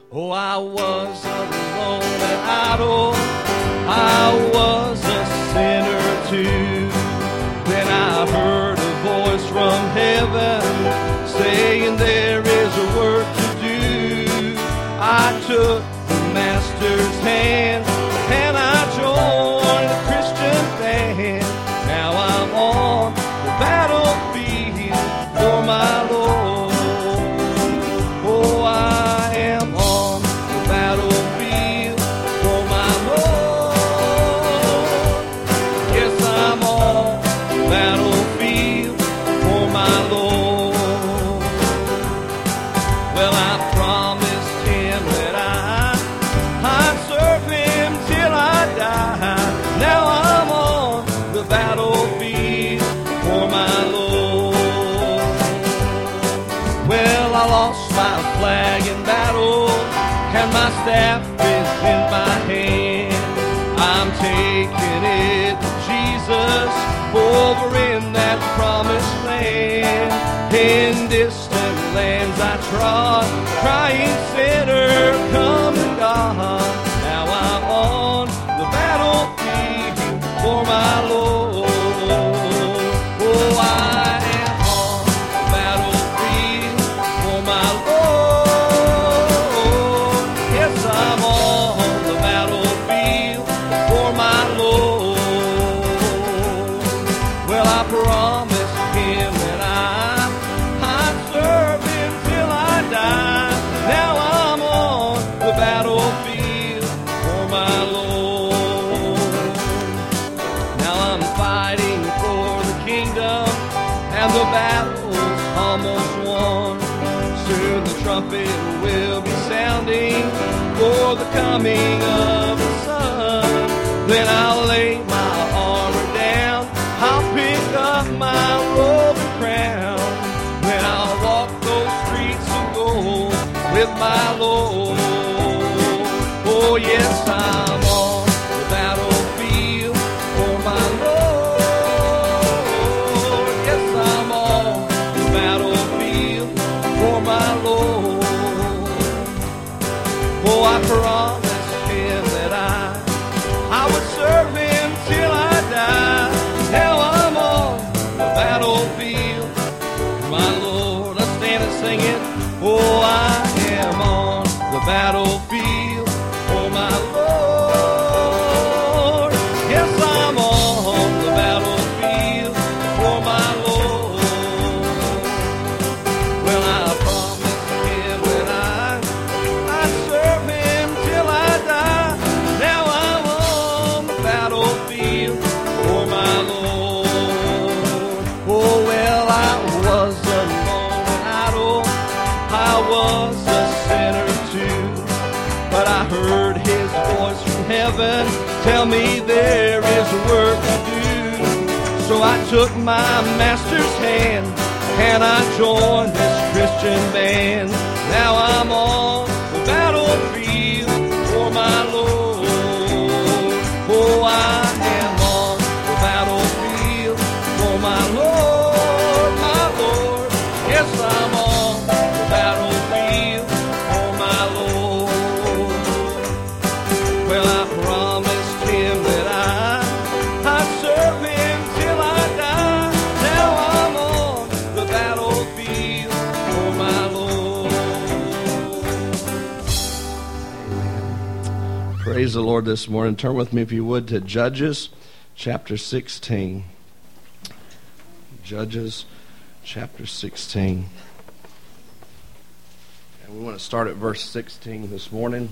Oh, I was alone and idle, I was a sinner too. Then I heard a voice from heaven saying there is a work to do. I took the Master's hand and I joined a Christian band. Now I'm on the battlefield for my Lord. Oh, I am on the battlefield for my Lord. Yes, I'm on the battlefield for my Lord. Well, I promised him that I'd serve him till I die. Now I'm on the battlefield for my Lord. Well, I lost my flag in battle, and my staff is in my hand. I'm taking it to Jesus over in that promised land. In distant lands I trod, crying sinner, come to God. Now I'm on the battlefield for my Lord. Oh, I am on the battlefield for my Lord. Yes, I'm on the battlefield for my Lord. Well, I promised him that I'd serve him till I die. Now I'm on the battlefield for my Lord. Now I'm fighting for the kingdom, and the battle's almost won. Soon the trumpet will be sounding for the coming of the Son. Then I'll lay my armor down, I'll pick up my robe and crown. Then I'll walk those streets of gold with my Lord. Oh, yes, I'm on the battlefield for my Lord. Yes, I'm on the battlefield for my Lord. Oh, I promised him that I would serve him till I die. Now I'm on the battlefield for my Lord. Let's stand and sing it. Oh, I am on the battlefield for my Lord. Yes, I'm on the battlefield for my Lord. Well, I promised him that I'd serve him till I die. Now I'm on the battlefield for my Lord. Oh, well, I was alone and idle, I was a sinner too. But I heard his voice from heaven tell me there is work to do. So I took my Master's hand and I joined this Christian band. Now I'm on the battlefield for my Lord. Oh, I am on the battlefield for my Lord, my Lord. Yes, I'm on the battlefield for my Lord. Well, I promised him that I'd serve him till I die. Now I'm on the battlefield for my Lord. Amen. Praise the Lord this morning. Turn with me, if you would, to Judges chapter 16. Judges chapter 16. And we want to start at verse 16 this morning.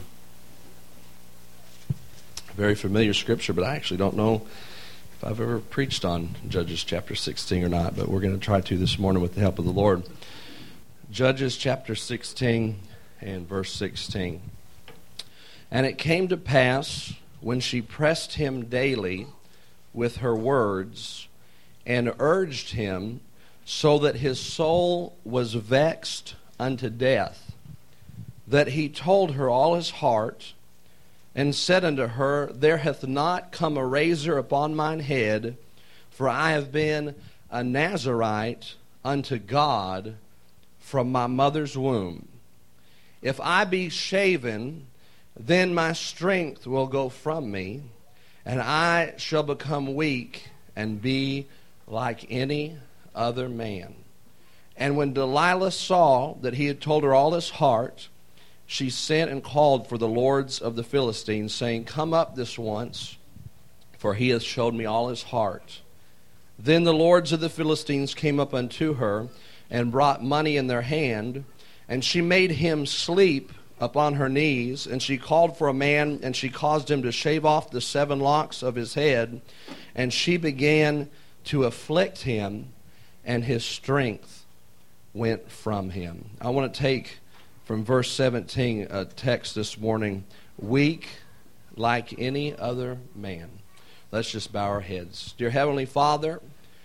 Very familiar scripture, but I actually don't know if I've ever preached on Judges chapter 16 or not, but we're going to try to this morning with the help of the Lord. Judges chapter 16 and verse 16. And it came to pass, when she pressed him daily with her words, and urged him, so that his soul was vexed unto death, that he told her all his heart, and said unto her, There hath not come a razor upon mine head, for I have been a Nazarite unto God from my mother's womb. If I be shaven, then my strength will go from me, and I shall become weak and be like any other man. And when Delilah saw that he had told her all his heart, she sent and called for the lords of the Philistines, saying, Come up this once, for he hath showed me all his heart. Then the lords of the Philistines came up unto her, and brought money in their hand, and she made him sleep upon her knees, and she called for a man, and she caused him to shave off the 7 locks of his head, and she began to afflict him, and his strength went from him. I want to take from verse 17 a text this morning, weak like any other man. Let's just bow our heads. Dear Heavenly Father,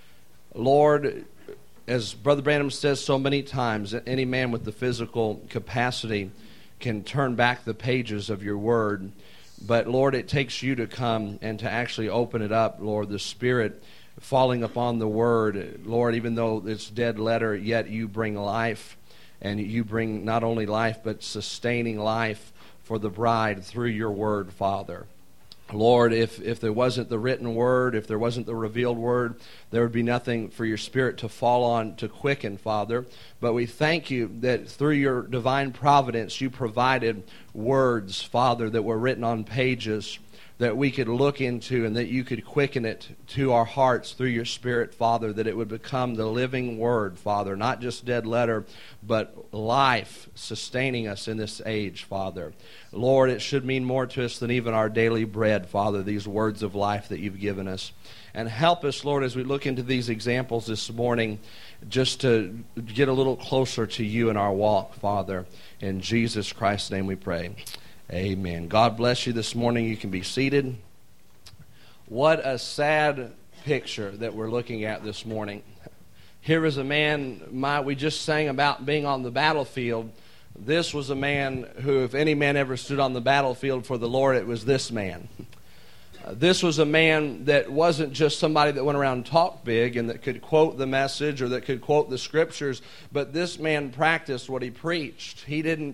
Lord, as Brother Branham says so many times, any man with the physical capacity can turn back the pages of your word. But Lord, it takes you to come and to actually open it up, Lord, the Spirit falling upon the word. Lord, even though it's dead letter, yet you bring life, and you bring not only life, but sustaining life for the bride through your word, Father. Lord, if there wasn't the written word, if there wasn't the revealed word, there would be nothing for your Spirit to fall on, to quicken, Father. But we thank you that through your divine providence, you provided words, Father, that were written on pages that we could look into, and that you could quicken it to our hearts through your Spirit, Father, that it would become the living word, Father, not just dead letter, but life sustaining us in this age, Father. Lord, it should mean more to us than even our daily bread, Father, these words of life that you've given us. And help us, Lord, as we look into these examples this morning, just to get a little closer to you in our walk, Father. In Jesus Christ's name we pray. Amen. God bless you this morning. You can be seated. What a sad picture that we're looking at this morning. Here is a man, we just sang about being on the battlefield. This was a man who, if any man ever stood on the battlefield for the Lord, it was this man. This was a man that wasn't just somebody that went around and talked big and that could quote the message or that could quote the scriptures, but this man practiced what he preached. He didn't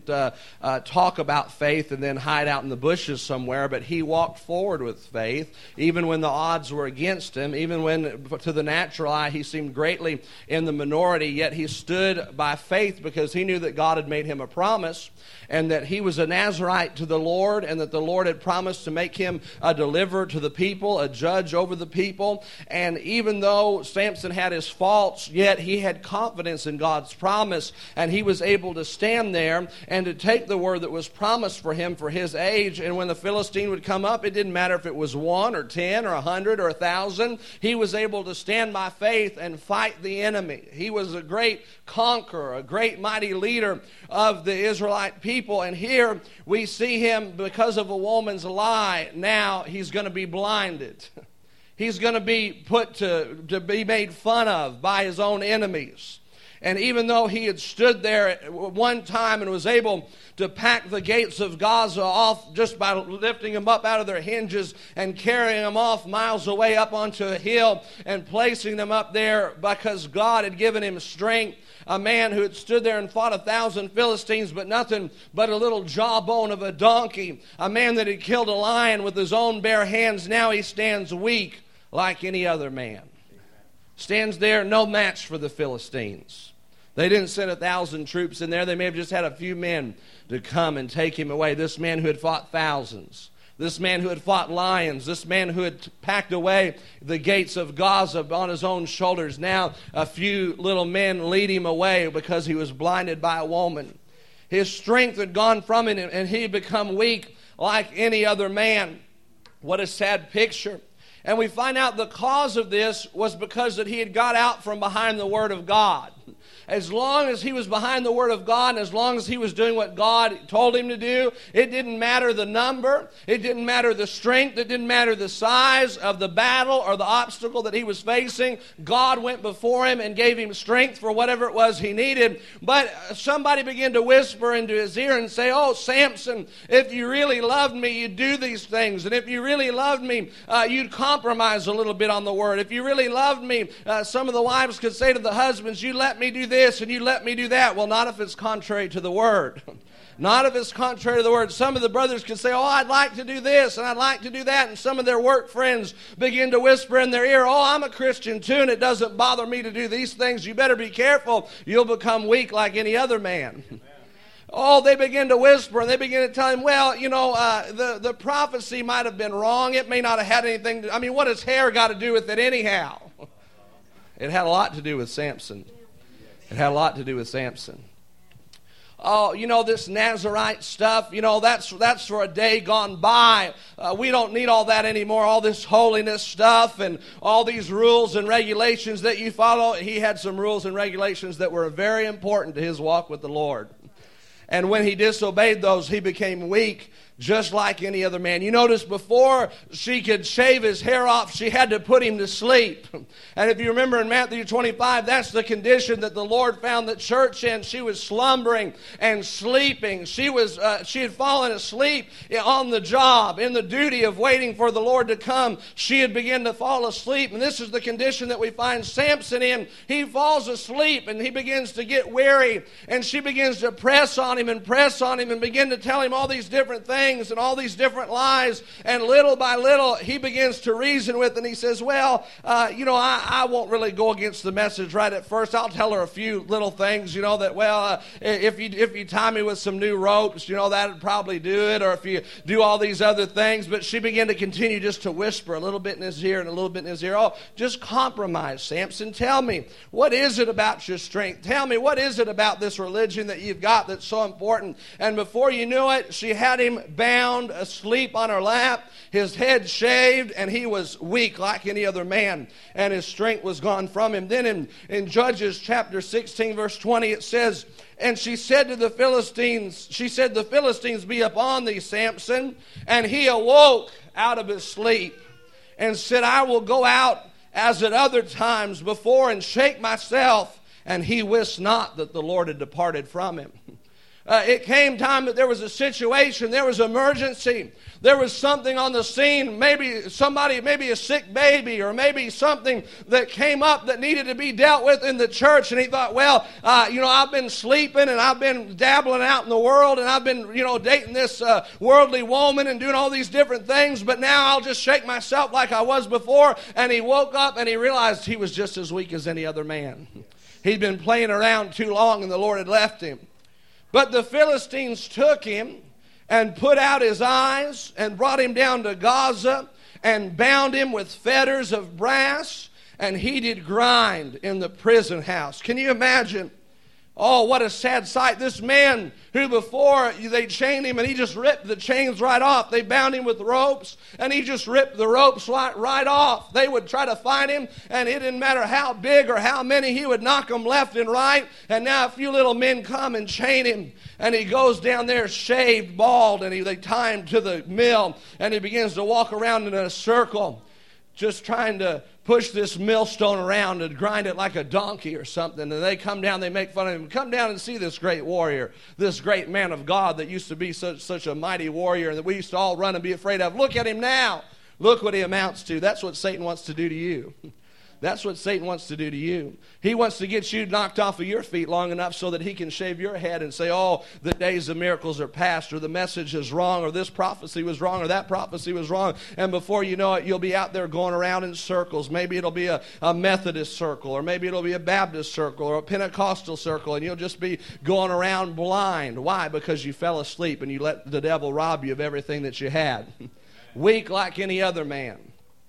talk about faith and then hide out in the bushes somewhere, but he walked forward with faith, even when the odds were against him, even when to the natural eye he seemed greatly in the minority, yet he stood by faith because he knew that God had made him a promise and that he was a Nazirite to the Lord and that the Lord had promised to make him a deliverer to the people, a judge over the people. And even though Samson had his faults, yet he had confidence in God's promise, and he was able to stand there and to take the word that was promised for him for his age. And when the Philistine would come up, it didn't matter if it was 1 or 10 or 100 or 1,000. He was able to stand by faith and fight the enemy. He was a great conqueror, a great mighty leader of the Israelite people. And here we see him, because of a woman's lie, now he's going to be blinded. He's going to be put to be made fun of by his own enemies. And even though he had stood there at one time and was able to pack the gates of Gaza off just by lifting them up out of their hinges and carrying them off miles away up onto a hill and placing them up there because God had given him strength, a man who had stood there and fought 1,000 Philistines, but nothing but a little jawbone of a donkey, a man that had killed a lion with his own bare hands, now he stands weak like any other man. Stands there, no match for the Philistines. They didn't send 1,000 troops in there. They may have just had a few men to come and take him away. This man who had fought thousands. This man who had fought lions. This man who had packed away the gates of Gaza on his own shoulders. Now a few little men lead him away because he was blinded by a woman. His strength had gone from him and he had become weak like any other man. What a sad picture. And we find out the cause of this was because that he had got out from behind the Word of God. As long as he was behind the Word of God and as long as he was doing what God told him to do, it didn't matter the number, it didn't matter the strength, it didn't matter the size of the battle or the obstacle that he was facing. God went before him and gave him strength for whatever it was he needed. But somebody began to whisper into his ear and say, "Oh, Samson, if you really loved me, you'd do these things. And if you really loved me, you'd compromise a little bit on the Word. If you really loved me," some of the wives could say to the husbands, "You let me do this and you let me do that." Well, not if it's contrary to the Word. Not if it's contrary to the Word. Some of the brothers could say, oh, I'd like to do this and I'd like to do that. And some of their work friends begin to whisper in their ear, oh, I'm a Christian too and it doesn't bother me to do these things. You better be careful. You'll become weak like any other man. Oh, they begin to whisper and they begin to tell him, well, the prophecy might have been wrong. It may not have had anything to, what has hair got to do with it anyhow? It had a lot to do with Samson. It had a lot to do with Samson. Oh, this Nazirite stuff, that's for a day gone by. We don't need all that anymore, all this holiness stuff and all these rules and regulations that you follow. He had some rules and regulations that were very important to his walk with the Lord. And when he disobeyed those, he became weak, just like any other man. You notice before she could shave his hair off, she had to put him to sleep. And if you remember in Matthew 25, that's the condition that the Lord found the church in. She was slumbering and sleeping. She had fallen asleep on the job, in the duty of waiting for the Lord to come. She had begun to fall asleep. And this is the condition that we find Samson in. He falls asleep and he begins to get weary. And she begins to press on him and begin to tell him all these different things and all these different lies, and little by little he begins to reason with, and he says, I won't really go against the message right at first. I'll tell her a few little things, that if you tie me with some new ropes, that'd probably do it, or if you do all these other things. But she began to continue just to whisper a little bit in his ear and a little bit in his ear. Oh, just compromise, Samson. Tell me, what is it about your strength? Tell me, what is it about this religion that you've got that's so important? And before you knew it, she had him bound, asleep on her lap, his head shaved, and he was weak like any other man, and his strength was gone from him. Then in Judges chapter 16, verse 20, it says, and she said to the Philistines, the Philistines be upon thee, Samson. And he awoke out of his sleep and said, I will go out as at other times before and shake myself. And he wist not that the Lord had departed from him. It came time that there was a situation, there was emergency, there was something on the scene, maybe a sick baby, or maybe something that came up that needed to be dealt with in the church. And he thought, I've been sleeping and I've been dabbling out in the world and I've been, dating this worldly woman and doing all these different things, but now I'll just shake myself like I was before. And he woke up and he realized he was just as weak as any other man. He'd been playing around too long and the Lord had left him. But the Philistines took him and put out his eyes and brought him down to Gaza and bound him with fetters of brass, and he did grind in the prison house. Can you imagine? Oh, what a sad sight. This man who before they chained him and he just ripped the chains right off. They bound him with ropes and he just ripped the ropes right off. They would try to find him and it didn't matter how big or how many, he would knock them left and right. And now a few little men come and chain him and he goes down there shaved, bald, and they tie him to the mill and he begins to walk around in a circle just trying to push this millstone around and grind it like a donkey or something. And they come down, they make fun of him. Come down and see this great warrior, this great man of God that used to be such a mighty warrior and that we used to all run and be afraid of. Look at him now. Look what he amounts to. That's what Satan wants to do to you. That's what Satan wants to do to you. He wants to get you knocked off of your feet long enough so that he can shave your head and say, oh, the days of miracles are past, or the message is wrong, or this prophecy was wrong, or that prophecy was wrong. And before you know it, you'll be out there going around in circles. Maybe it'll be a Methodist circle, or maybe it'll be a Baptist circle, or a Pentecostal circle, and you'll just be going around blind. Why? Because you fell asleep and you let the devil rob you of everything that you had. Weak like any other man.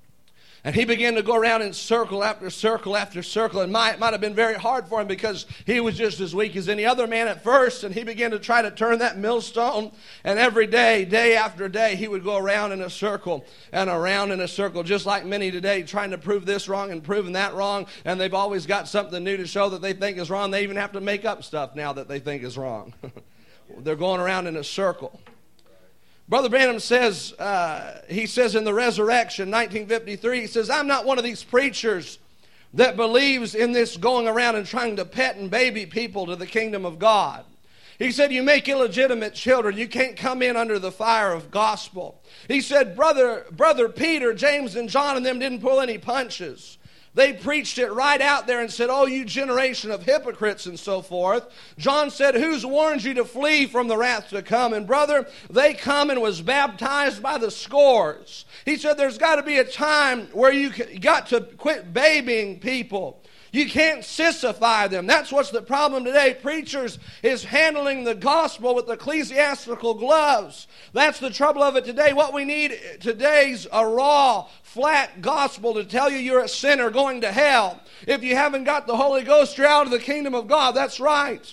And he began to go around in circle after circle after circle. And it might have been very hard for him because he was just as weak as any other man at first. And he began to try to turn that millstone. And every day, day after day, he would go around in a circle and around in a circle, just like many today, trying to prove this wrong and proving that wrong. And they've always got something new to show that they think is wrong. They even have to make up stuff now that they think is wrong. They're going around in a circle. Brother Branham says, he says in the Resurrection, 1953, he says, I'm not one of these preachers that believes in this going around and trying to pet and baby people to the kingdom of God. He said, you make illegitimate children. You can't come in under the fire of gospel. He said, Brother Peter, James, and John and them didn't pull any punches. They preached it right out there and said, oh, you generation of hypocrites and so forth. John said, who's warned you to flee from the wrath to come? And brother, they come and was baptized by the scores. He said there's got to be a time where you got to quit babying people. You can't sissified them. That's what's the problem today. Preachers is handling the gospel with ecclesiastical gloves. That's the trouble of it today. What we need today's a raw, flat gospel to tell you you're a sinner going to hell. If you haven't got the Holy Ghost, you're out of the kingdom of God. That's right.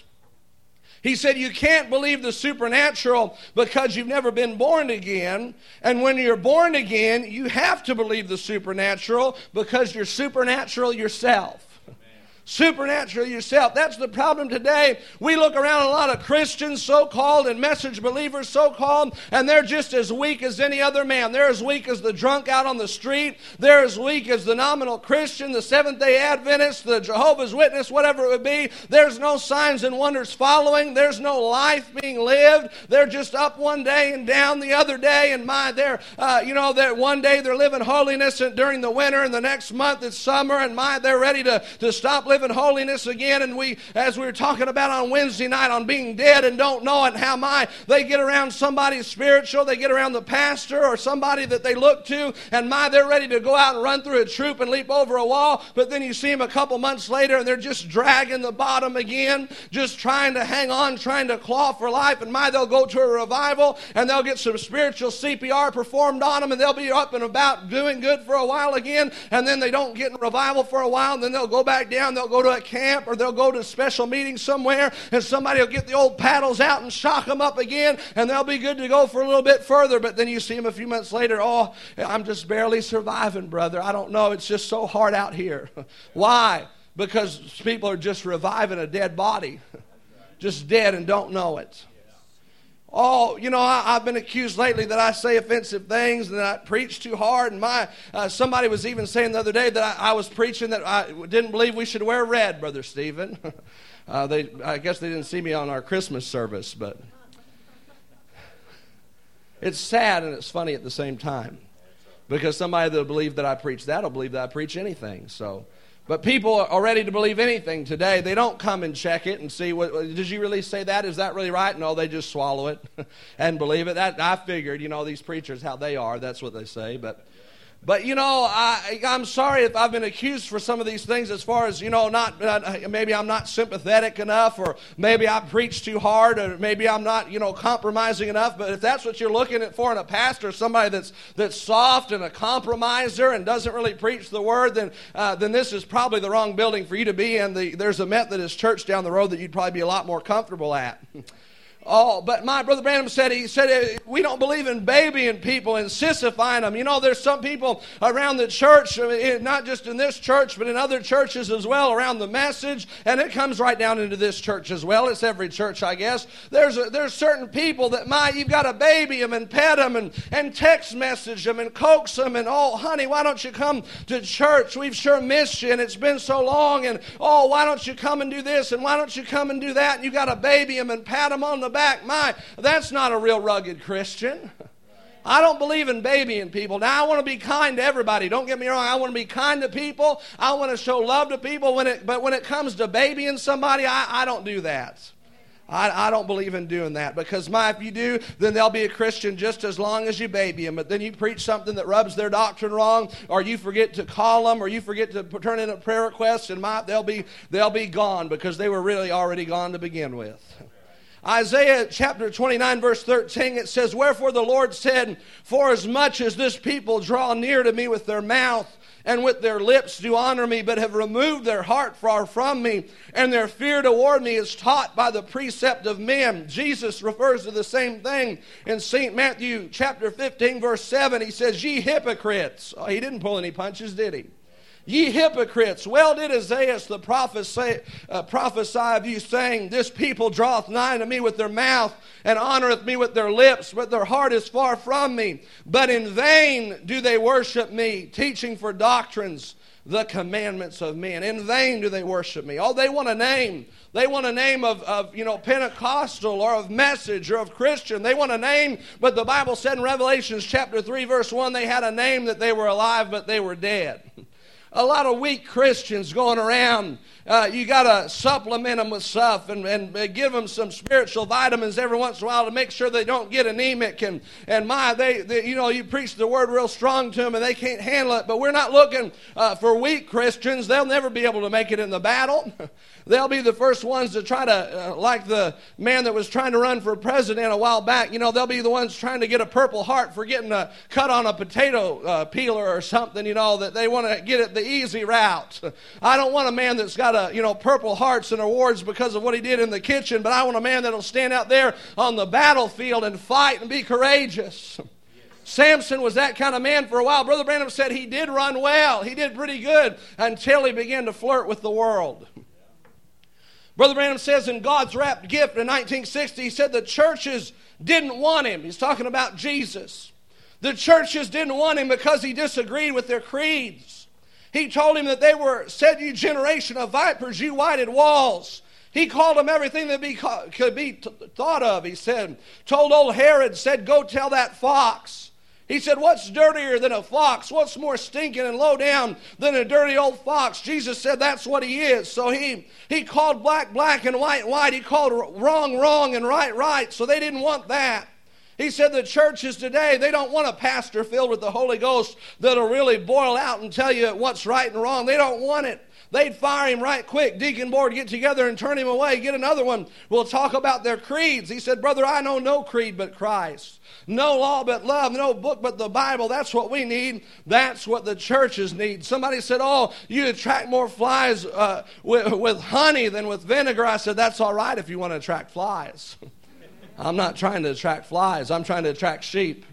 He said you can't believe the supernatural because you've never been born again. And when you're born again, you have to believe the supernatural because you're supernatural yourself. Supernatural yourself. That's the problem today. We look around a lot of Christians, so-called, and message believers, so-called, and they're just as weak as any other man. They're as weak as the drunk out on the street. They're as weak as the nominal Christian, the Seventh-day Adventist, the Jehovah's Witness, whatever it would be. There's no signs and wonders following. There's no life being lived. They're just up one day and down the other day, and they're one day they're living holiness and during the winter, and the next month it's summer, and they're ready to stop living holiness again. And as we were talking about on Wednesday night on being dead and don't know it, how they get around somebody spiritual, they get around the pastor or somebody that they look to, and they're ready to go out and run through a troop and leap over a wall, but then you see them a couple months later and they're just dragging the bottom again, just trying to hang on, trying to claw for life, and they'll go to a revival and they'll get some spiritual CPR performed on them and they'll be up and about doing good for a while again, and then they don't get in revival for a while, and then they'll go back down, they'll go to a camp or they'll go to a special meeting somewhere, and somebody will get the old paddles out and shock them up again, and they'll be good to go for a little bit further, but then you see them a few months later, oh, I'm just barely surviving, brother. I don't know. It's just so hard out here. Why? Because people are just reviving a dead body. Just dead and don't know it. Oh, I've been accused lately that I say offensive things and that I preach too hard. And somebody was even saying the other day that I was preaching that I didn't believe we should wear red, Brother Stephen. I guess they didn't see me on our Christmas service, but it's sad and it's funny at the same time. Because somebody that'll believe that I preach that will believe that I preach anything. But people are ready to believe anything today. They don't come and check it and see, did you really say that? Is that really right? No, they just swallow it and believe it. I figured, these preachers, how they are, that's what they say. But I'm sorry if I've been accused for some of these things as far as, maybe I'm not sympathetic enough, or maybe I preach too hard, or maybe I'm not, compromising enough. But if that's what you're looking for in a pastor, somebody that's soft and a compromiser and doesn't really preach the word, then this is probably the wrong building for you to be in. There's a Methodist church down the road that you'd probably be a lot more comfortable at. Oh, but my Brother Branham said, we don't believe in babying people and sissifying them. There's some people around the church, not just in this church, but in other churches as well, around the message, and it comes right down into this church as well. It's every church, I guess. There's certain people that, you've got to baby them and pet them and text message them and coax them and, oh, honey, why don't you come to church? We've sure missed you, and it's been so long, and, oh, why don't you come and do this, and why don't you come and do that, and you got to baby them and pat them on the back. That's not a real rugged Christian. I don't believe in babying people. Now, I want to be kind to everybody. Don't get me wrong. I want to be kind to people. I want to show love to people. But when it comes to babying somebody, I don't do that. I don't believe in doing that, because if you do, then they'll be a Christian just as long as you baby them. But then you preach something that rubs their doctrine wrong, or you forget to call them, or you forget to turn in a prayer request, and they'll be gone, because they were really already gone to begin with. Isaiah chapter 29 verse 13, it says, wherefore the Lord said, for as much as this people draw near to me with their mouth, and with their lips do honor me, but have removed their heart far from me, and their fear toward me is taught by the precept of men. Jesus refers to the same thing in St. Matthew chapter 15 verse 7. He says, ye hypocrites. Oh, he didn't pull any punches, did he? Ye hypocrites, well did Isaiah the prophesy of you, saying, this people draweth nigh to me with their mouth, and honoreth me with their lips, but their heart is far from me. But in vain do they worship me, teaching for doctrines the commandments of men. In vain do they worship me. Oh, they want a name. They want a name of Pentecostal, or of Message, or of Christian. They want a name, but the Bible said in Revelation chapter 3 verse 1, they had a name that they were alive, but they were dead. a lot of weak Christians going around. You got to supplement them with stuff and give them some spiritual vitamins every once in a while to make sure they don't get anemic. And you preach the word real strong to them and they can't handle it. But we're not looking for weak Christians. They'll never be able to make it in the battle. They'll be the first ones to try to, like the man that was trying to run for president a while back, they'll be the ones trying to get a Purple Heart for getting a cut on a potato peeler or something, that they want to get it the easy route. I don't want a man that's got Purple Hearts and awards because of what he did in the kitchen, but I want a man that'll stand out there on the battlefield and fight and be courageous. Samson was that kind of man for a while. Brother Branham said he did run well. He did pretty good until he began to flirt with the world. Brother Branham says in God's Wrapped Gift in 1960, he said the churches didn't want him. He's talking about Jesus. The churches didn't want him because he disagreed with their creeds. He told him that they were, said you generation of vipers, you whited walls. He called them everything that could be thought of. He said, told old Herod, said, go tell that fox. He said, what's dirtier than a fox? What's more stinking and low down than a dirty old fox? Jesus said that's what he is. So he called black, black, and white, white. He called wrong, wrong, and right, right. So they didn't want that. He said the churches today, they don't want a pastor filled with the Holy Ghost that'll really boil out and tell you what's right and wrong. They don't want it. They'd fire him right quick. Deacon board, get together and turn him away. Get another one. We'll talk about their creeds. He said, brother, I know no creed but Christ. No law but love. No book but the Bible. That's what we need. That's what the churches need. Somebody said, oh, you attract more flies with honey than with vinegar. I said, that's all right if you want to attract flies. I'm not trying to attract flies. I'm trying to attract sheep.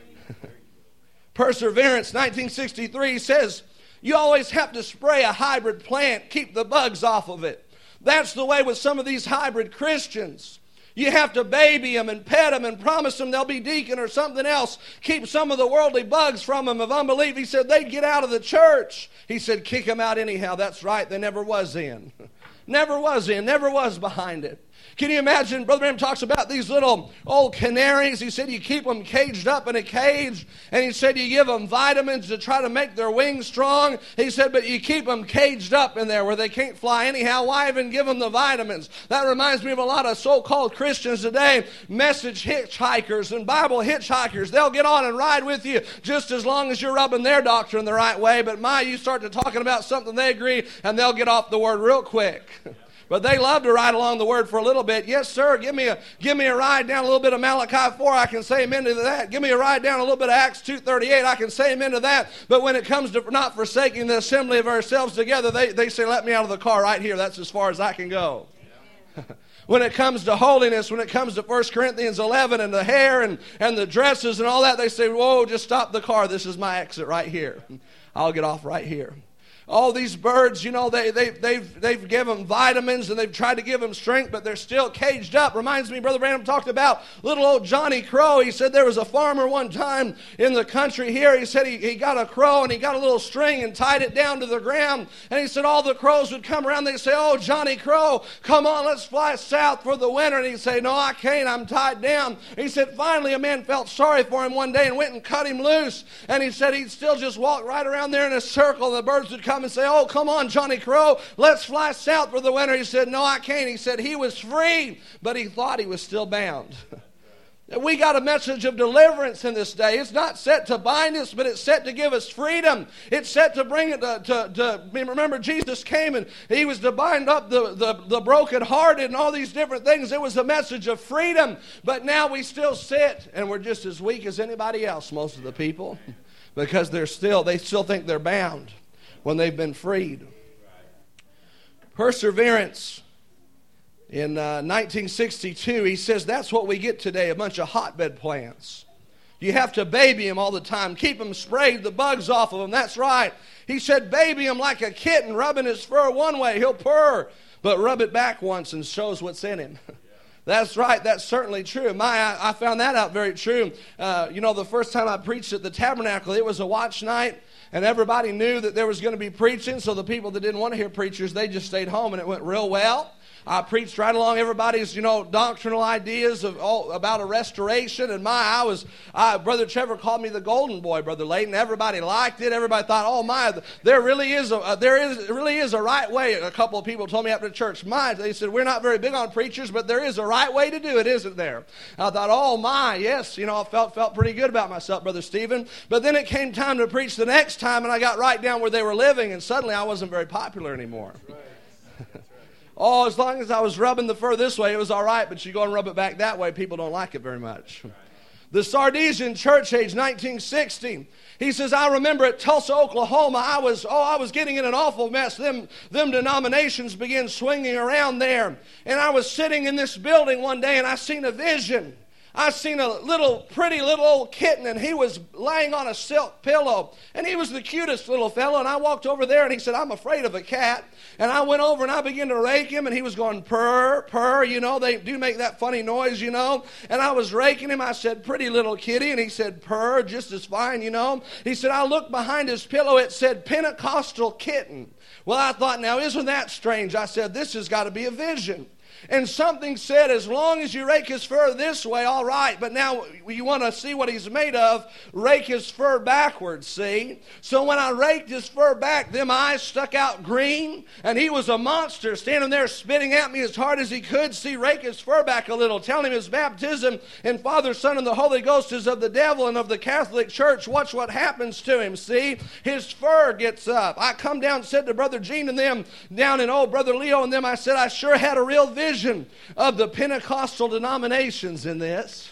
Perseverance, 1963 says, you always have to spray a hybrid plant, keep the bugs off of it. That's the way with some of these hybrid Christians. You have to baby them and pet them and promise them they'll be deacon or something else. Keep some of the worldly bugs from them of unbelief. He said they'd get out of the church. He said kick them out anyhow. That's right, they never was in. Never was in, never was behind it. Can you imagine, Brother Branham talks about these little old canaries. He said you keep them caged up in a cage. And he said you give them vitamins to try to make their wings strong. He said, but you keep them caged up in there where they can't fly anyhow. Why even give them the vitamins? That reminds me of a lot of so-called Christians today, message hitchhikers and Bible hitchhikers. They'll get on and ride with you just as long as you're rubbing their doctrine the right way. But you start to talking about something they agree, and they'll get off the word real quick. But they love to ride along the word for a little bit. Yes, sir, give me a ride down a little bit of Malachi 4, I can say amen to that. Give me a ride down a little bit of Acts 2:38, I can say amen to that. But when it comes to not forsaking the assembly of ourselves together, they say, let me out of the car right here. That's as far as I can go. When it comes to holiness, when it comes to 1 Corinthians 11 and the hair and the dresses and all that, they say, whoa, just stop the car. This is my exit right here. I'll get off right here. All these birds, they've given vitamins and they've tried to give them strength, but they're still caged up. Reminds me, Brother Branham talked about little old Johnny Crow. He said there was a farmer one time in the country here. He said he got a crow and he got a little string and tied it down to the ground. And he said all the crows would come around. They'd say, oh, Johnny Crow, come on, let's fly south for the winter. And he'd say, no, I can't. I'm tied down. And he said finally a man felt sorry for him one day and went and cut him loose. And he said he'd still just walk right around there in a circle. And the birds would come and say, oh, come on, Johnny Crow, let's fly south for the winter. He said, no, I can't. He said he was free, but he thought he was still bound. We got a message of deliverance in this day. It's not set to bind us, but it's set to give us freedom. It's set to bring it to remember, Jesus came and he was to bind up the brokenhearted and all these different things. It was a message of freedom, but now we still sit and we're just as weak as anybody else, most of the people, because they still think they're bound when they've been freed. Perseverance. In 1962, he says that's what we get today, a bunch of hotbed plants. You have to baby them all the time. Keep them sprayed, the bugs off of them. That's right. He said baby him like a kitten, rubbing his fur one way. He'll purr, but rub it back once and shows what's in him. That's right. That's certainly true. I found that out very true. The first time I preached at the Tabernacle, it was a watch night. And everybody knew that there was going to be preaching, so the people that didn't want to hear preachers, they just stayed home, and it went real well. I preached right along everybody's, doctrinal ideas about a restoration. And Brother Trevor called me the golden boy, Brother Layton. Everybody liked it. Everybody thought, there really is a right way. A couple of people told me after church, they said, we're not very big on preachers, but there is a right way to do it, isn't there? I thought, yes, I felt pretty good about myself, Brother Stephen. But then it came time to preach the next time, and I got right down where they were living, and suddenly I wasn't very popular anymore. As long as I was rubbing the fur this way, it was all right, but you go and rub it back that way, people don't like it very much. The Sardesian church age, 1960. He says, I remember at Tulsa, Oklahoma, I was getting in an awful mess. Them denominations began swinging around there. And I was sitting in this building one day, and I seen a vision. I seen a pretty little old kitten, and he was laying on a silk pillow. And he was the cutest little fellow. And I walked over there, and he said, I'm afraid of a cat. And I went over, and I began to rake him, and he was going purr, purr. They do make that funny noise, And I was raking him. I said, pretty little kitty. And he said, purr, just as fine, He said, I looked behind his pillow. It said, Pentecostal kitten. Well, I thought, now, isn't that strange? I said, this has got to be a vision. And something said, as long as you rake his fur this way, all right. But now you want to see what he's made of, rake his fur backwards, see? So when I raked his fur back, them eyes stuck out green. And he was a monster standing there spitting at me as hard as he could. See, rake his fur back a little. Telling him his baptism in Father, Son, and the Holy Ghost is of the devil and of the Catholic Church. Watch what happens to him, see? His fur gets up. I come down and said to Brother Gene and them, down in Brother Leo and them, I said, I sure had a real vision of the Pentecostal denominations in this.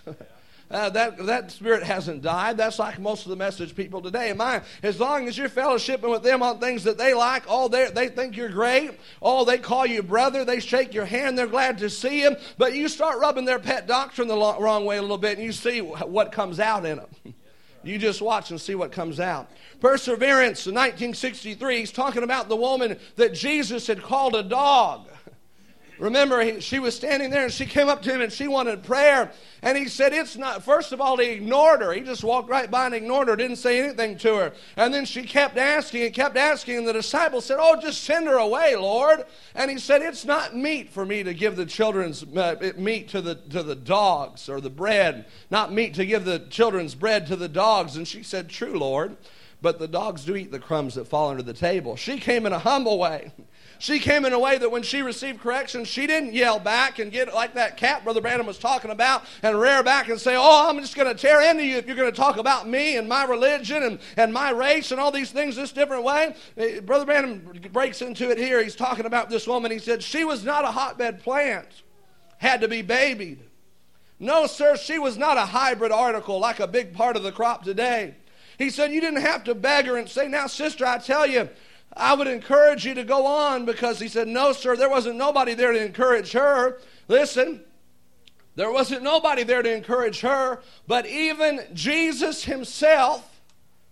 That spirit hasn't died. That's like most of the message people today. As long as you're fellowshipping with them on things that they like, they think you're great. They call you brother. They shake your hand. They're glad to see him. But you start rubbing their pet doctrine the wrong way a little bit, and you see what comes out in them. You just watch and see what comes out. Perseverance in 1963, he's talking about the woman that Jesus had called a dog. Remember, she was standing there, and she came up to him, and she wanted prayer. And he said, it's not. First of all, he ignored her. He just walked right by and ignored her, didn't say anything to her. And then she kept asking, and the disciples said, just send her away, Lord. And he said, it's not meet for me to give the children's meat to the dogs, or the bread. Not meet to give the children's bread to the dogs. And she said, true, Lord. But the dogs do eat the crumbs that fall under the table. She came in a humble way. She came in a way that when she received correction, she didn't yell back and get like that cat Brother Branham was talking about and rear back and say, I'm just going to tear into you if you're going to talk about me and my religion and my race and all these things this different way. Brother Branham breaks into it here. He's talking about this woman. He said, she was not a hotbed plant, had to be babied. No, sir, she was not a hybrid article like a big part of the crop today. He said, you didn't have to beg her and say, now, sister, I tell you, I would encourage you to go on, because he said, no, sir, there wasn't nobody there to encourage her. Listen, there wasn't nobody there to encourage her, but even Jesus himself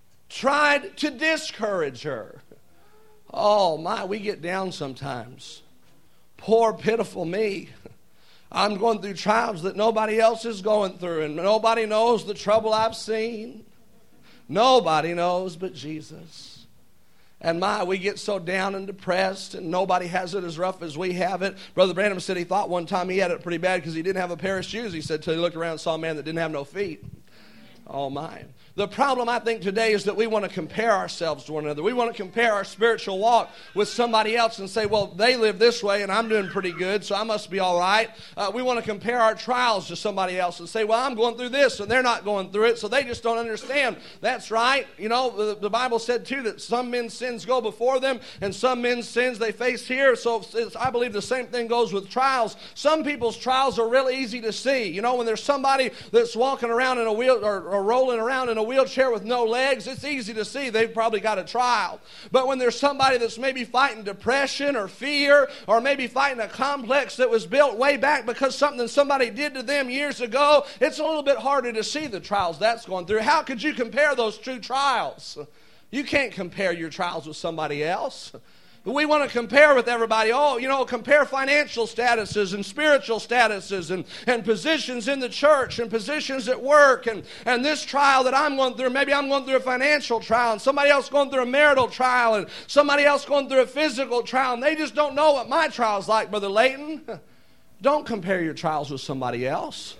tried to discourage her. We get down sometimes. Poor, pitiful me. I'm going through trials that nobody else is going through, and nobody knows the trouble I've seen. Nobody knows but Jesus. And we get so down and depressed, and nobody has it as rough as we have it. Brother Branham said he thought one time he had it pretty bad because he didn't have a pair of shoes. He said till he looked around and saw a man that didn't have no feet. Oh, my. The problem, I think, today is that we want to compare ourselves to one another. We want to compare our spiritual walk with somebody else and say, well, they live this way and I'm doing pretty good, so I must be all right. We want to compare our trials to somebody else and say, well, I'm going through this and they're not going through it, so they just don't understand. That's right. The Bible said, too, that some men's sins go before them and some men's sins they face here. So I believe the same thing goes with trials. Some people's trials are really easy to see. When there's somebody that's walking around in a wheel or rolling around in a wheelchair with no legs, it's easy to see they've probably got a trial. But when there's somebody that's maybe fighting depression or fear, or maybe fighting a complex that was built way back because something somebody did to them years ago, it's a little bit harder to see the trials that's going through. How could you compare those two trials? You can't compare your trials with somebody else. We want to compare with everybody. Oh, compare financial statuses and spiritual statuses and positions in the church and positions at work and this trial that I'm going through. Maybe I'm going through a financial trial and somebody else going through a marital trial and somebody else going through a physical trial. And they just don't know what my trial's like, Brother Layton. Don't compare your trials with somebody else.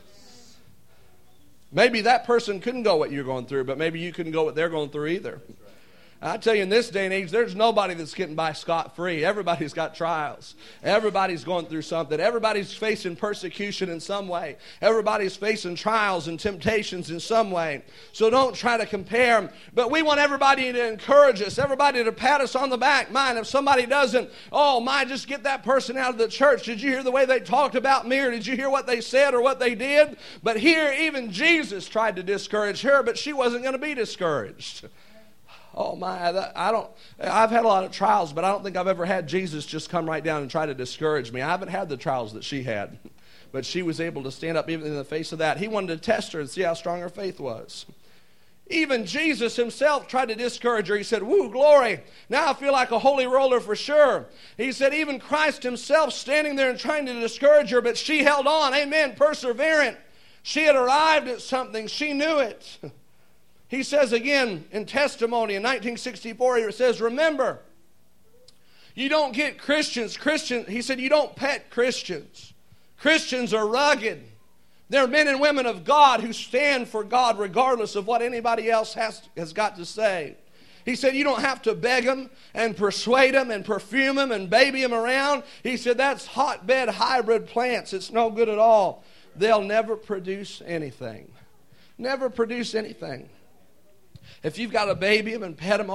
Maybe that person couldn't go what you're going through, but maybe you couldn't go what they're going through either. I tell you, in this day and age, there's nobody that's getting by scot-free. Everybody's got trials. Everybody's going through something. Everybody's facing persecution in some way. Everybody's facing trials and temptations in some way. So don't try to compare. But we want everybody to encourage us, everybody to pat us on the back. Mind, if somebody doesn't, just get that person out of the church. Did you hear the way they talked about me, or did you hear what they said or what they did? But here, even Jesus tried to discourage her, but she wasn't going to be discouraged. Oh my, I've had a lot of trials, but I don't think I've ever had Jesus just come right down and try to discourage me. I haven't had the trials that she had, but she was able to stand up even in the face of that. He wanted to test her and see how strong her faith was. Even Jesus himself tried to discourage her. He said, "Woo, glory, now I feel like a holy roller for sure." He said even Christ himself standing there and trying to discourage her, but she held on, amen, perseverant. She had arrived at something. She knew it. He says again in testimony in 1964, he says, remember, you don't get Christians. He said, you don't pet Christians. Christians are rugged. They're men and women of God who stand for God regardless of what anybody else has got to say. He said, you don't have to beg them and persuade them and perfume them and baby them around. He said, that's hotbed hybrid plants. It's no good at all. They'll never produce anything. Never produce anything. If you've got to baby them and pet them,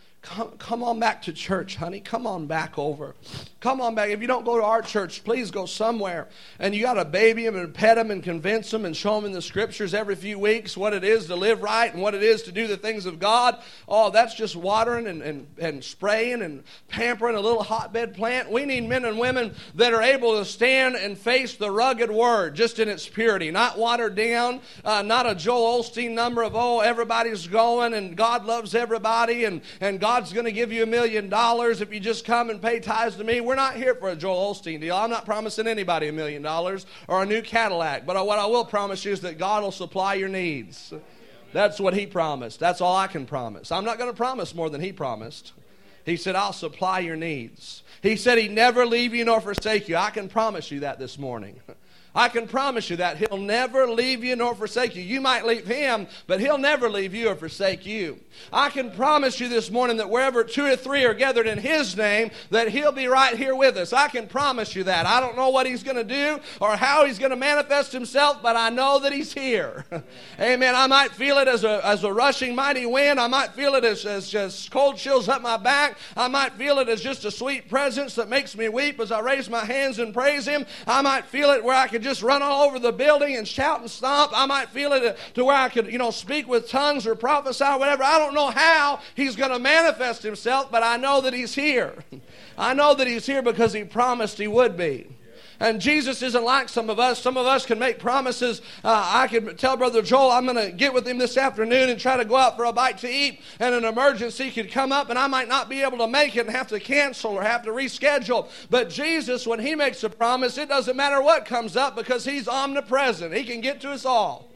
come on back to church, honey. Come on back over. Come on back. If you don't go to our church, please go somewhere. And you got to baby them and pet them and convince them and show them in the scriptures every few weeks what it is to live right and what it is to do the things of God. Oh, that's just watering and spraying and pampering a little hotbed plant. We need men and women that are able to stand and face the rugged word just in its purity, not watered down, not a Joel Osteen number of, everybody's going and God loves everybody and God's going to give you $1 million if you just come and pay tithes to me. We're not here for a Joel Osteen deal. I'm not promising anybody $1 million or a new Cadillac. But what I will promise you is that God will supply your needs. That's what he promised. That's all I can promise. I'm not going to promise more than he promised. He said, I'll supply your needs. He said he'd never leave you nor forsake you. I can promise you that this morning. I can promise you that he'll never leave you nor forsake you. You might leave him, but he'll never leave you or forsake you. I can promise you this morning that wherever 2 or 3 are gathered in his name, that he'll be right here with us. I can promise you that. I don't know what he's going to do or how he's going to manifest himself, but I know that he's here. Amen. I might feel it as a rushing mighty wind. I might feel it as just cold chills up my back. I might feel it as just a sweet presence that makes me weep as I raise my hands and praise him. I might feel it where I could just run all over the building and shout and stomp. I might feel it to where I could, speak with tongues or prophesy or whatever. I don't know how he's going to manifest himself, but I know that he's here. I know that he's here because he promised he would be. And Jesus isn't like some of us. Some of us can make promises. I could tell Brother Joel I'm going to get with him this afternoon and try to go out for a bite to eat, and an emergency could come up and I might not be able to make it and have to cancel or have to reschedule. But Jesus, when he makes a promise, it doesn't matter what comes up because he's omnipresent. He can get to us all.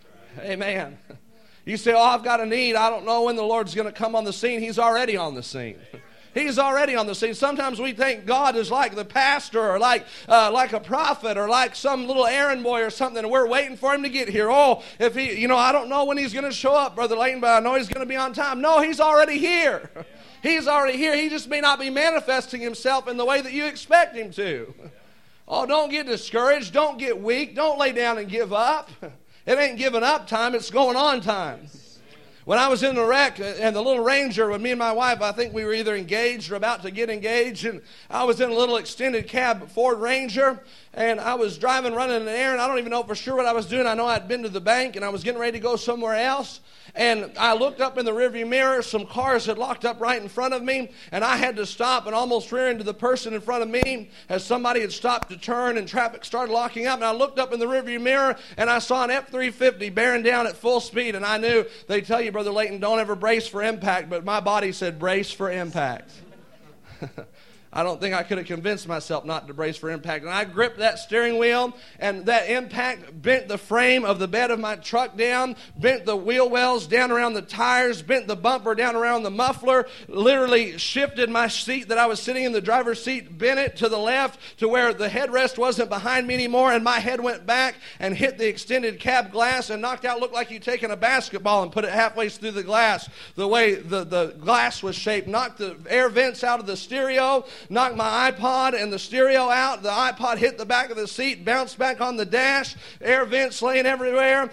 Amen. You say, I've got a need. I don't know when the Lord's going to come on the scene. He's already on the scene. He's already on the scene. Sometimes we think God is like the pastor or like a prophet or like some little errand boy or something, and we're waiting for him to get here. If he, I don't know when he's going to show up, Brother Layton, but I know he's going to be on time. No, he's already here. He's already here. He just may not be manifesting himself in the way that you expect him to. Don't get discouraged. Don't get weak. Don't lay down and give up. It ain't giving up time. It's going on time. When I was in the wreck and the little Ranger, with me and my wife, I think we were either engaged or about to get engaged, and I was in a little extended cab Ford Ranger, and I was driving, running an errand. I don't even know for sure what I was doing. I know I'd been to the bank, and I was getting ready to go somewhere else, and I looked up in the rearview mirror. Some cars had locked up right in front of me, and I had to stop and almost rear into the person in front of me as somebody had stopped to turn, and traffic started locking up, and I looked up in the rearview mirror, and I saw an F-350 bearing down at full speed, and I knew, they tell you, Brother Layton, don't ever brace for impact, but my body said brace for impact. I don't think I could have convinced myself not to brace for impact. And I gripped that steering wheel, and that impact bent the frame of the bed of my truck down, bent the wheel wells down around the tires, bent the bumper down around the muffler, literally shifted my seat that I was sitting in, the driver's seat, bent it to the left to where the headrest wasn't behind me anymore, and my head went back and hit the extended cab glass and knocked out, looked like you'd taken a basketball and put it halfway through the glass, the way the glass was shaped, knocked the air vents out of the stereo, knocked my iPod and the stereo out. The iPod hit the back of the seat, bounced back on the dash, air vents laying everywhere.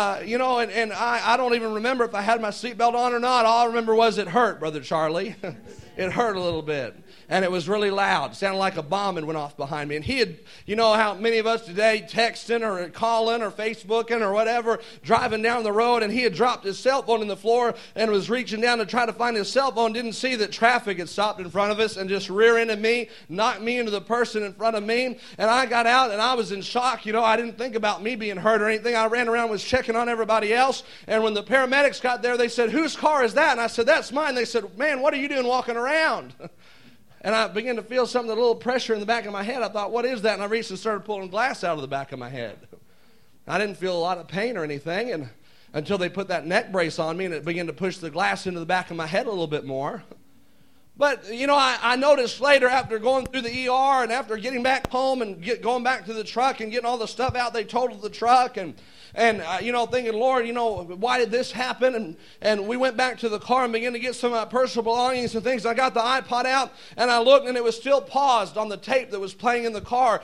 And I don't even remember if I had my seatbelt on or not. All I remember was it hurt, Brother Charlie. It hurt a little bit. And it was really loud. It sounded like a bomb had went off behind me. And he had, you know how many of us today texting or calling or Facebooking or whatever, driving down the road, and he had dropped his cell phone in the floor and was reaching down to try to find his cell phone, didn't see that traffic had stopped in front of us and just rear-ended me, knocked me into the person in front of me. And I got out and I was in shock. You know, I didn't think about me being hurt or anything. I ran around, was checking on everybody else. And when the paramedics got there, they said, "Whose car is that?" And I said, "That's mine." They said, "Man, what are you doing walking around?" And I began to feel something, a little pressure in the back of my head. I thought, what is that? And I reached and started pulling glass out of the back of my head. I didn't feel a lot of pain or anything until they put that neck brace on me, and it began to push the glass into the back of my head a little bit more. But, you know, I noticed later, after going through the ER and after getting back home and going back to the truck and getting all the stuff out, they totaled the truck and thinking, Lord, why did this happen? And we went back to the car and began to get some of my personal belongings and things. I got the iPod out, and I looked, and it was still paused on the tape that was playing in the car.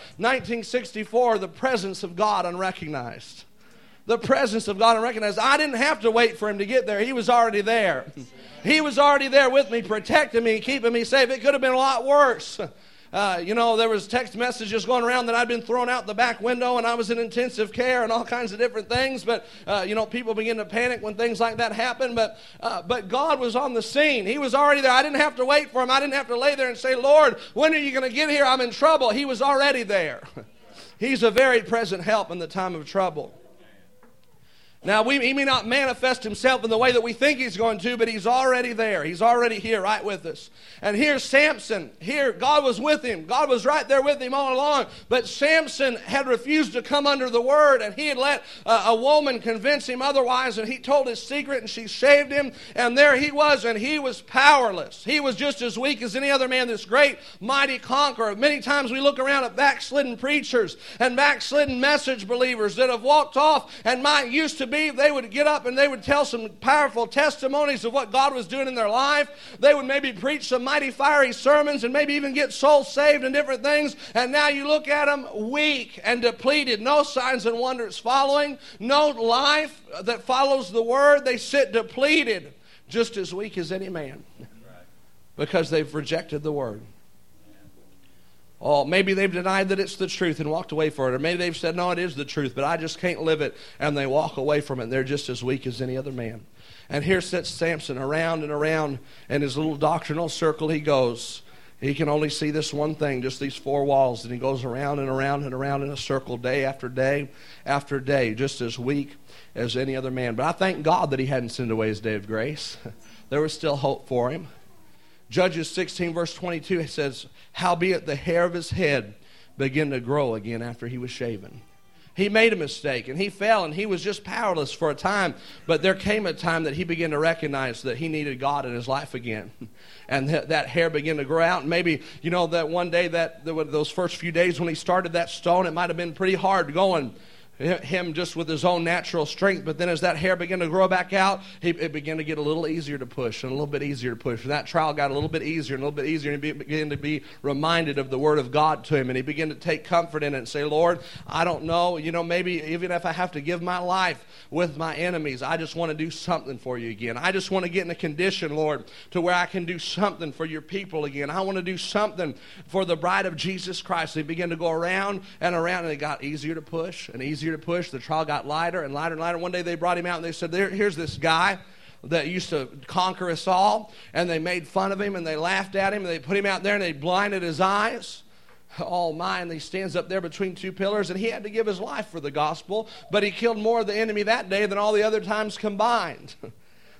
1964, The Presence of God Unrecognized. The presence of God unrecognized. I didn't have to wait for him to get there. He was already there. He was already there with me, protecting me, keeping me safe. It could have been a lot worse. There was text messages going around that I'd been thrown out the back window and I was in intensive care and all kinds of different things. But, people begin to panic when things like that happen. But God was on the scene. He was already there. I didn't have to wait for him. I didn't have to lay there and say, "Lord, when are you going to get here? I'm in trouble." He was already there. He's a very present help in the time of trouble. Now, he may not manifest himself in the way that we think he's going to, but he's already there. He's already here right with us. And here's Samson. Here, God was with him. God was right there with him all along. But Samson had refused to come under the word, and he had let a woman convince him otherwise, and he told his secret, and she shaved him. And there he was, and he was powerless. He was just as weak as any other man, this great, mighty conqueror. Many times we look around at backslidden preachers and backslidden message believers that have walked off and might used to be, they would get up and they would tell some powerful testimonies of what God was doing in their life. They would maybe preach some mighty fiery sermons and maybe even get souls saved and different things. And now you look at them weak and depleted. No signs and wonders following. No life that follows the word. They sit depleted, just as weak as any man, because they've rejected the word. Oh, maybe they've denied that it's the truth and walked away from it. Or maybe they've said, "No, it is the truth, but I just can't live it." And they walk away from it. And they're just as weak as any other man. And here sits Samson around and around in his little doctrinal circle he goes. He can only see this one thing, just these four walls. And he goes around and around and around in a circle day after day after day, just as weak as any other man. But I thank God that he hadn't sinned away his day of grace. There was still hope for him. Judges 16 verse 22 says, "Howbeit the hair of his head began to grow again after he was shaven." He made a mistake and he fell and he was just powerless for a time. But there came a time that he began to recognize that he needed God in his life again. And that hair began to grow out. And maybe, that one day, those first few days when he started that stone, it might have been pretty hard going. Him just with his own natural strength. But then as that hair began to grow back out, it began to get a little easier to push and a little bit easier to push. And that trial got a little bit easier and a little bit easier. And he began to be reminded of the word of God to him. And he began to take comfort in it and say, "Lord, I don't know, maybe even if I have to give my life with my enemies, I just want to do something for you again. I just want to get in a condition, Lord, to where I can do something for your people again. I want to do something for the bride of Jesus Christ." They began to go around and around, and it got easier to push and easier to push. The trial got lighter and lighter and lighter. One day they brought him out and they said, "Here's this guy that used to conquer us all." And they made fun of him and they laughed at him and they put him out there and they blinded his eyes. Oh my, and he stands up there between two pillars, and he had to give his life for the gospel, but he killed more of the enemy that day than all the other times combined.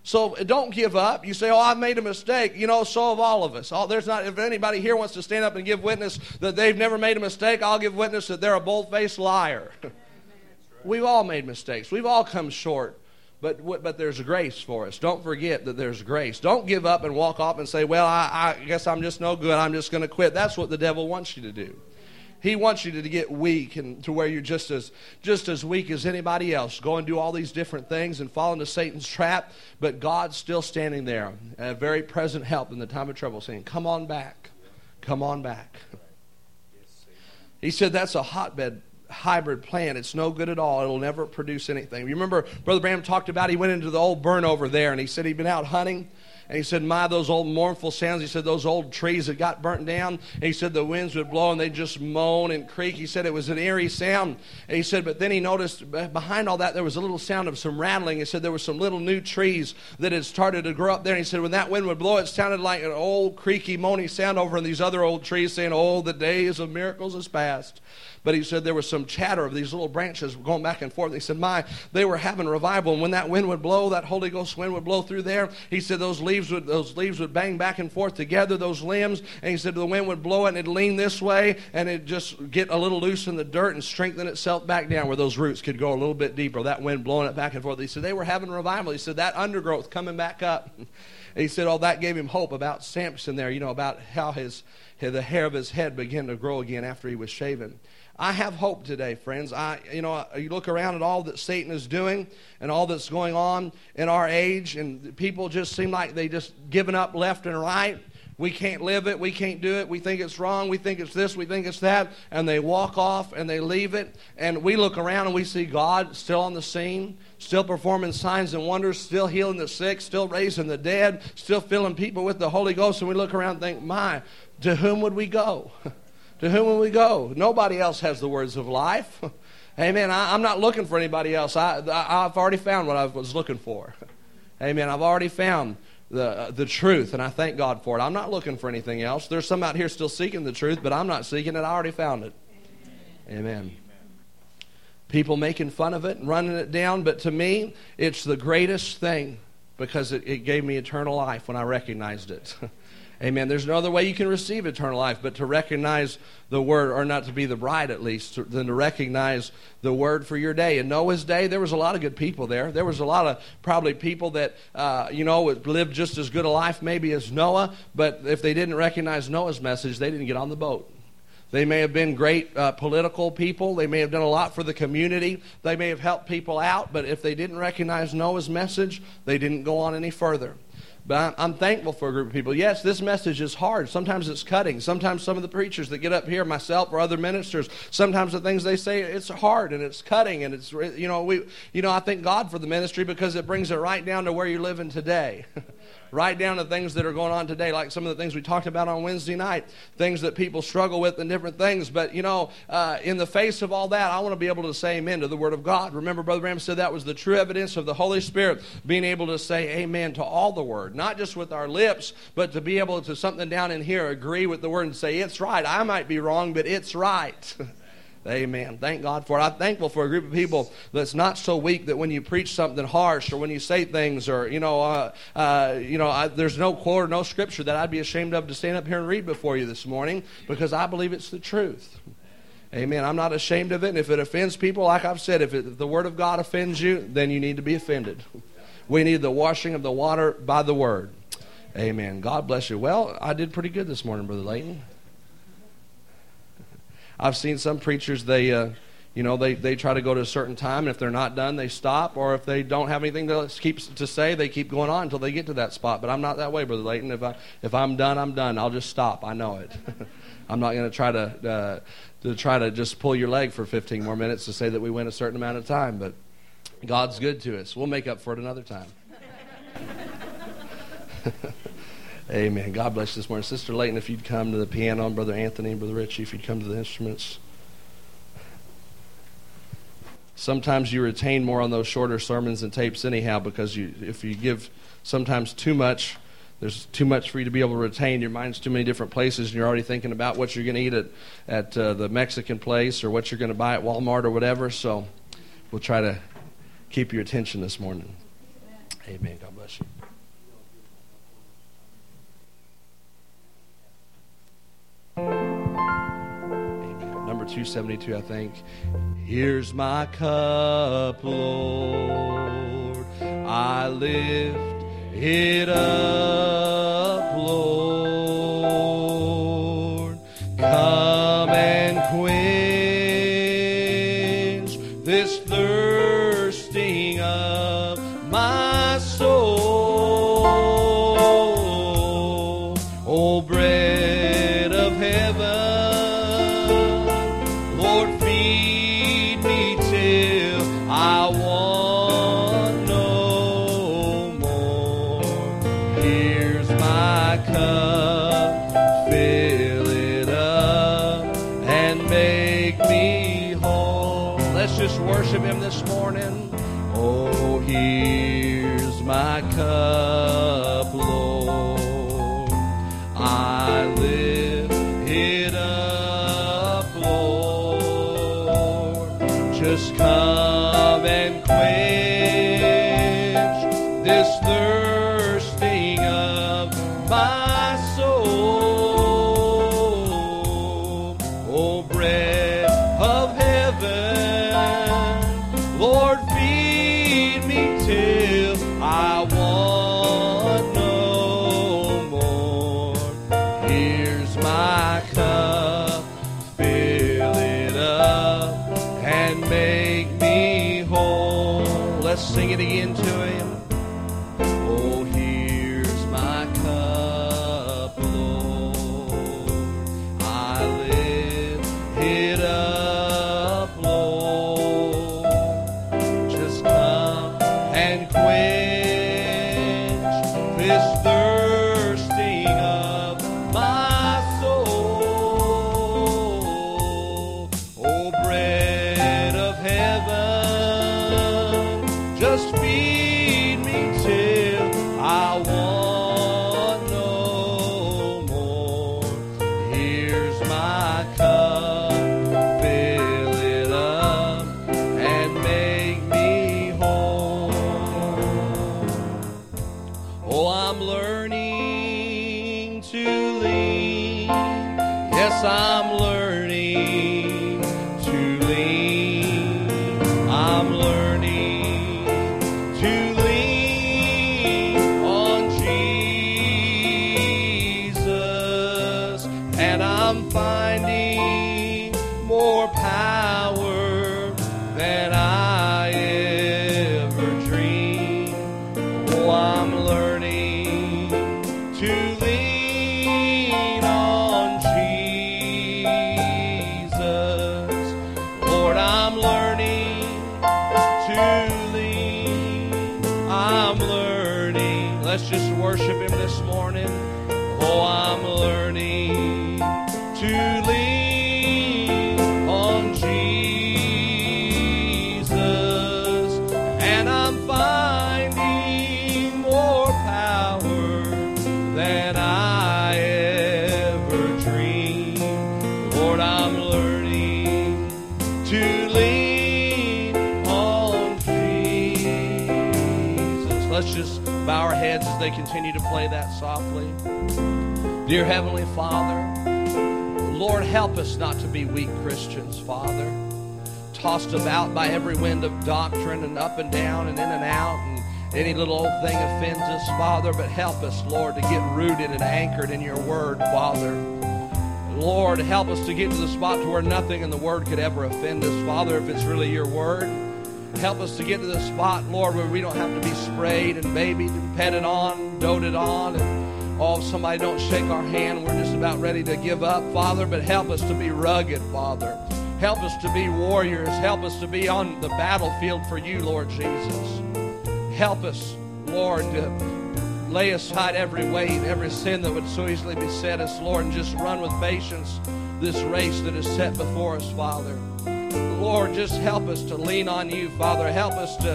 So don't give up. You say, oh, I've made a mistake. So have all of us. If anybody here wants to stand up and give witness that they've never made a mistake, I'll give witness that they're a bold-faced liar. We've all made mistakes. We've all come short. But there's grace for us. Don't forget that there's grace. Don't give up and walk off and say, well, I guess I'm just no good. I'm just going to quit. That's what the devil wants you to do. He wants you to get weak and to where you're just as weak as anybody else. Go and do all these different things and fall into Satan's trap. But God's still standing there, a very present help in the time of trouble, saying, come on back. Come on back. He said that's a hotbed hybrid plant. It's no good at all. It'll never produce anything. You remember Brother Branham talked about, he went into the old burn over there, and he said he'd been out hunting, and he said, those old mournful sounds. He said those old trees that got burnt down, and he said the winds would blow and they'd just moan and creak. He said it was an eerie sound, and he said, but then he noticed behind all that there was a little sound of some rattling. He said there were some little new trees that had started to grow up there, and he said when that wind would blow, it sounded like an old creaky moaning sound over in these other old trees saying, oh, the days of miracles is past. But he said there was some chatter of these little branches going back and forth. He said, they were having revival. And when that wind would blow, that Holy Ghost wind would blow through there. He said those leaves would bang back and forth together, those limbs. And he said the wind would blow it and it'd lean this way and it'd just get a little loose in the dirt and strengthen itself back down where those roots could go a little bit deeper. That wind blowing it back and forth. He said they were having revival. He said that undergrowth coming back up. And he said, that gave him hope about Samson there, about how the hair of his head began to grow again after he was shaven. I have hope today, friends. You look around at all that Satan is doing and all that's going on in our age, and people just seem like they just given up left and right. We can't live it. We can't do it. We think it's wrong. We think it's this. We think it's that. And they walk off and they leave it. And we look around and we see God still on the scene, still performing signs and wonders, still healing the sick, still raising the dead, still filling people with the Holy Ghost. And we look around and think, to whom would we go? To whom will we go? Nobody else has the words of life. Amen. I'm not looking for anybody else. I've already found what I was looking for. Amen. I've already found the truth, and I thank God for it. I'm not looking for anything else. There's some out here still seeking the truth, but I'm not seeking it. I already found it. Amen. People making fun of it and running it down, but to me, it's the greatest thing because it gave me eternal life when I recognized it. Amen. There's no other way you can receive eternal life but to recognize the word, or not to be the bride at least, than to recognize the word for your day. In Noah's day, there was a lot of good people there. There was a lot of probably people that, lived just as good a life maybe as Noah, but if they didn't recognize Noah's message, they didn't get on the boat. They may have been great political people. They may have done a lot for the community. They may have helped people out, but if they didn't recognize Noah's message, they didn't go on any further. But I'm thankful for a group of people. Yes, this message is hard. Sometimes it's cutting. Sometimes some of the preachers that get up here, myself or other ministers, sometimes the things they say, it's hard and it's cutting. And it's, I thank God for the ministry because it brings it right down to where you're living today. Right down to things that are going on today, like some of the things we talked about on Wednesday night, things that people struggle with and different things. But, in the face of all that, I want to be able to say amen to the Word of God. Remember, Brother Branham said that was the true evidence of the Holy Spirit, being able to say amen to all the Word, not just with our lips, but to be able to something down in here, agree with the Word and say, it's right. I might be wrong, but it's right. Amen. Thank God for it. I'm thankful for a group of people that's not so weak that when you preach something harsh or when you say things or, there's no quote or no scripture that I'd be ashamed of to stand up here and read before you this morning because I believe it's the truth. Amen. I'm not ashamed of it. And if it offends people, like I've said, if the Word of God offends you, then you need to be offended. We need the washing of the water by the Word. Amen. God bless you. Well, I did pretty good this morning, Brother Layton. I've seen some preachers, they try to go to a certain time, and if they're not done, they stop, or if they don't have anything to say, they keep going on until they get to that spot. But I'm not that way, Brother Layton. If I'm done, I'm done. I'll just stop. I know it. I'm not going to try to just pull your leg for 15 more minutes to say that we went a certain amount of time. But God's good to us. We'll make up for it another time. Amen. God bless you this morning. Sister Layton, if you'd come to the piano, and Brother Anthony and Brother Richie, if you'd come to the instruments. Sometimes you retain more on those shorter sermons and tapes anyhow because if you give sometimes too much, there's too much for you to be able to retain. Your mind's too many different places, and you're already thinking about what you're going to eat at the Mexican place or what you're going to buy at Walmart or whatever. So we'll try to keep your attention this morning. Amen. God bless you. Amen. Number 272, I think. Here's my cup, Lord. I lift it up, Lord. Come and quench this thirsting of my soul. O bread of heaven, Lord, feed me till I want no more. Here's my cup, fill it up and make me whole. Let's just worship Him this morning. Oh, here's my cup, Lord. I lift it up, Lord. Just come and quench this thirsting of my soul. Oh, bread of heaven, Lord, feed me till I want no more. Here's my cup, fill it up and make me whole. Let's sing it again to Him. Oh, here's my cup, Lord. I lift it up, Lord. Just come and quench this thirsting of my soul. Oh, bread of heaven, just feed me till I want no more. Here's my cup, fill it up and make me whole. Oh, I'm learning to lean. Yes, I'm learning to lean. I'm learning to lean on Jesus. And I'm finding more power than I ever dreamed. Oh, I'm learning to lean on Jesus. Lord, I'm learning to lean. I'm learning. Let's just worship Him this morning. Oh, I'm learning to lean on Jesus. And I'm finding more power than I ever dreamed. Lord, I'm learning to lean on Jesus. Let's just bow our heads as they continue to play that softly. Dear Heavenly Father, Lord, help us not to be weak Christians, Father, tossed about by every wind of doctrine and up and down and in and out, and any little old thing offends us, Father, but help us, Lord, to get rooted and anchored in your word, Father. Lord, help us to get to the spot to where nothing in the word could ever offend us, Father, if it's really your word. Help us to get to the spot, Lord, where we don't have to be sprayed and babied and petted on, doted on, and if somebody don't shake our hand, we're just about ready to give up, Father, but help us to be rugged, Father. Help us to be warriors. Help us to be on the battlefield for you, Lord Jesus. Help us, Lord, to lay aside every weight, every sin that would so easily beset us, Lord, and just run with patience this race that is set before us, Father. Lord, just help us to lean on you, Father. Help us to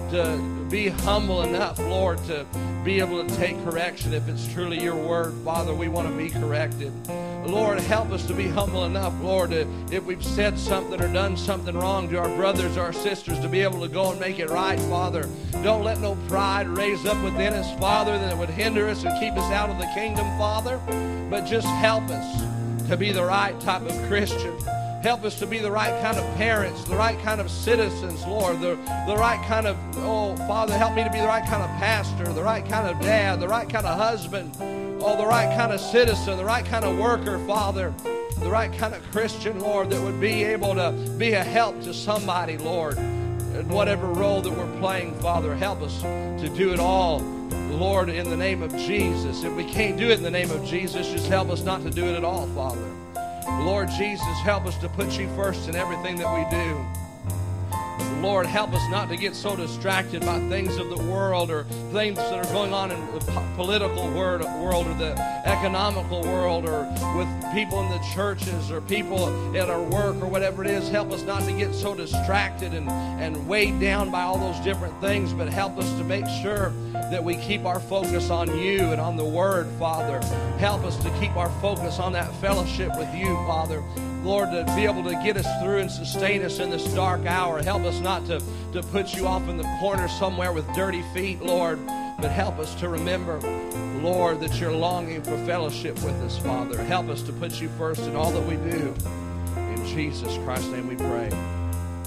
to be humble enough, Lord, to be able to take correction if it's truly your word. Father, we want to be corrected. Lord, help us to be humble enough, Lord, if we've said something or done something wrong to our brothers or our sisters, to be able to go and make it right, Father. Don't let no pride raise up within us, Father, that would hinder us and keep us out of the kingdom, Father. But just help us to be the right type of Christian. Help us to be the right kind of parents, the right kind of citizens, Lord, the right kind of, oh, Father, help me to be the right kind of pastor, the right kind of dad, the right kind of husband, oh, the right kind of citizen, the right kind of worker, Father, the right kind of Christian, Lord, that would be able to be a help to somebody, Lord, in whatever role that we're playing, Father. Help us to do it all, Lord, in the name of Jesus. If we can't do it in the name of Jesus, just help us not to do it at all, Father. Lord Jesus, help us to put you first in everything that we do. Lord, help us not to get so distracted by things of the world or things that are going on in the political world or the economical world or with people in the churches or people at our work or whatever it is. Help us not to get so distracted and weighed down by all those different things, but help us to make sure that we keep our focus on you and on the Word, Father. Help us to keep our focus on that fellowship with you, Father. Lord, to be able to get us through and sustain us in this dark hour. Help us not to put you off in the corner somewhere with dirty feet, Lord, but help us to remember, Lord, that you're longing for fellowship with us, Father. Help us to put you first in all that we do. In Jesus Christ's name we pray.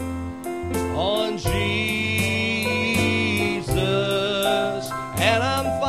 On Jesus, and I'm